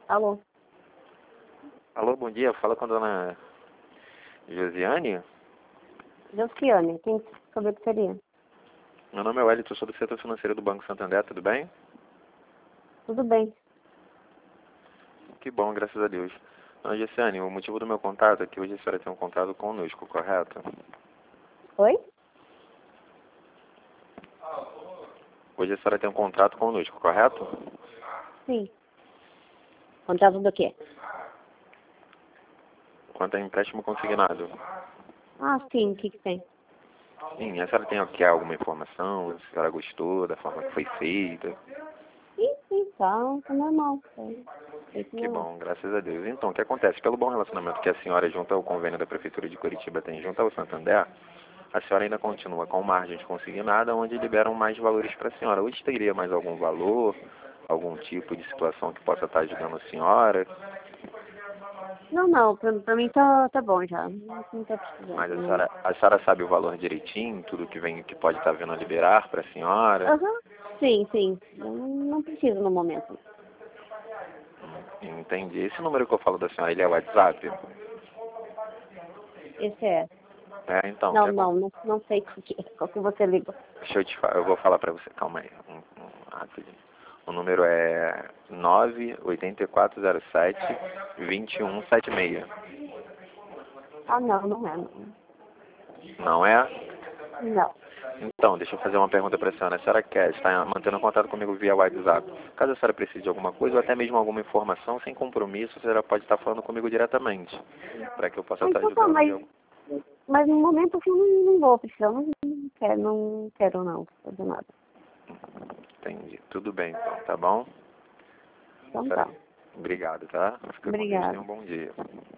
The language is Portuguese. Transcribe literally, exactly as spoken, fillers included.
Alô? Alô, bom dia. Fala com a dona Josiane. Josiane, quem saber o que seria? Meu nome é Wellington, sou do setor financeiro do Banco Santander, tudo bem? Tudo bem. Que bom, graças a Deus. Dona Josiane, o motivo do meu contato é que hoje a senhora tem um contato conosco, correto? Oi? Hoje a senhora tem um contrato conosco, correto? Sim. Contrato do quê? Quanto a empréstimo consignado. Ah, sim, o que que tem? Sim, a senhora tem quer alguma informação? A senhora gostou da forma que foi feita? Sim, sim, tá, tá normal. Tá, feito Que normal. bom, graças a Deus. Então, o que acontece? Pelo bom relacionamento que a senhora, junto ao convênio da Prefeitura de Curitiba, tem junto ao Santander, a senhora ainda continua com margem de consignada, onde liberam mais valores para a senhora. Hoje teria mais algum valor, algum tipo de situação que possa estar ajudando a senhora? Não, não, pra, pra mim tá, tá bom já. Não, não tá precisando Mas a no senhora, momento. a senhora sabe o valor direitinho, tudo que vem, que pode estar vindo a liberar para a senhora? Aham, sim, sim. Eu não, não preciso no momento. Entendi. Esse número que eu falo da senhora, ele é WhatsApp? Esse é. É, então, o que Não, acon- não, não, não sei qual que, qual que você ligou. deixa eu te falar, eu vou falar para você, calma aí, um, um, rapidinho. O número é nove oito quatro zero sete, dois um sete seis. Ah, não, não é, não. Não é? Não. Então, deixa eu fazer uma pergunta para a senhora. A senhora quer estar mantendo contato comigo via WhatsApp? Caso a senhora precise de alguma coisa ou até mesmo alguma informação, sem compromisso, a senhora pode estar falando comigo diretamente, para que eu possa Ah, estar então tá, ajudando. mas, Eu... mas no momento assim, eu não, não vou precisar, não, não quero, não quero não, fazer nada. Entendi. Tudo bem, então, tá bom? Então Senhora, tá. obrigado, tá? Fica com Deus, tenha Obrigada. um bom dia.